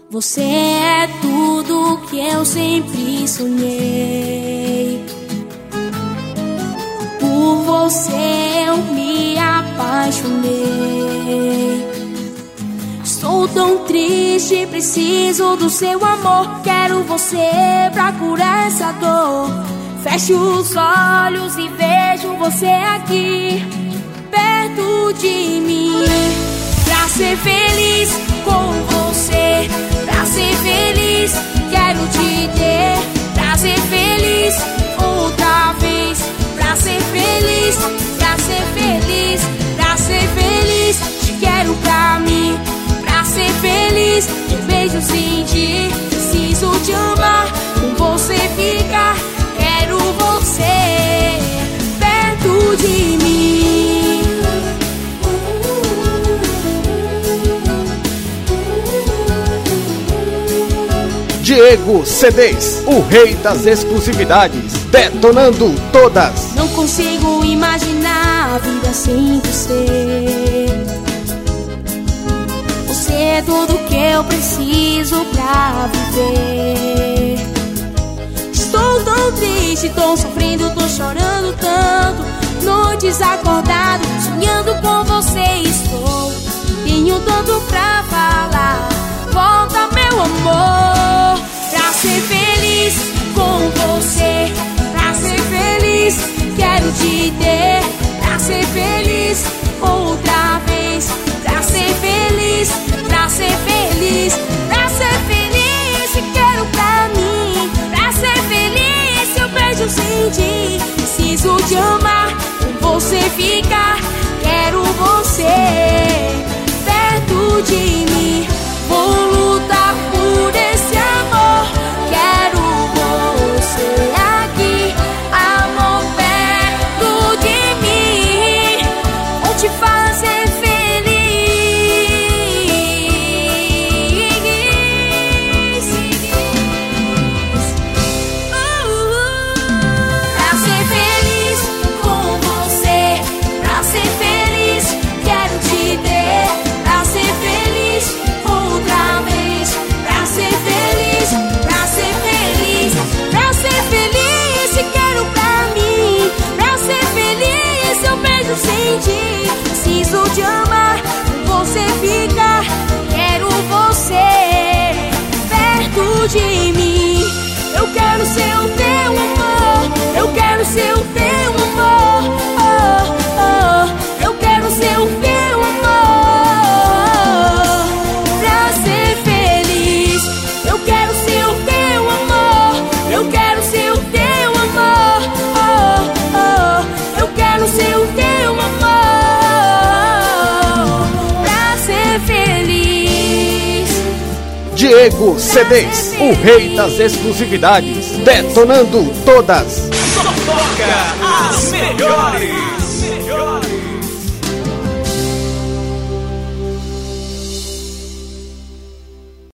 Você é tudo que eu sempre sonhei. Por você eu me apaixonei. Estou tão triste, preciso do seu amor. Quero você pra curar essa dor. Fecho os olhos e vejo você aqui, perto de mim. Pra ser feliz com você, pra ser feliz, quero te ter. Pra ser feliz outra vez, pra ser feliz, pra ser feliz, pra ser feliz, te quero pra mim. Pra ser feliz, um beijo sentir, preciso te amar, com você ficar. Quero você perto de mim. Diego CDs, o rei das exclusividades, detonando todas. Não consigo imaginar a vida sem você. Você é tudo que eu preciso pra viver. Estou tão triste, tô sofrendo, tô chorando tanto. Noites acordado, sonhando com você estou. Tenho tanto pra falar, volta meu amor. Pra ser feliz com você, pra ser feliz, quero te ter. Pra ser feliz outra vez, pra ser feliz, pra ser feliz, pra ser feliz, quero pra mim. Pra ser feliz, eu beijo sentir, preciso te amar, com você ficar. Quero você perto de mim. Vou lutar por esse amor. Quero você aqui, amor, perto de mim. Vou te fazer feliz. Pra ser feliz com você, pra ser feliz, quero te ter. Pra ser feliz outra vez, pra ser feliz, pra ser feliz, pra ser feliz, quero pra mim. Pra ser feliz, eu beijo sentir, preciso te amar, com você ficar. Quero você perto de mim. Eu quero ser o teu amor, eu quero ser o teu amor, oh, oh. Eu quero ser o teu amor. Pra ser feliz, eu quero ser o teu amor, eu quero ser o teu amor, oh, oh. Eu quero ser o teu amor. Pra ser feliz. Diego CDs, o rei das exclusividades, detonando todas. Só toca as melhores.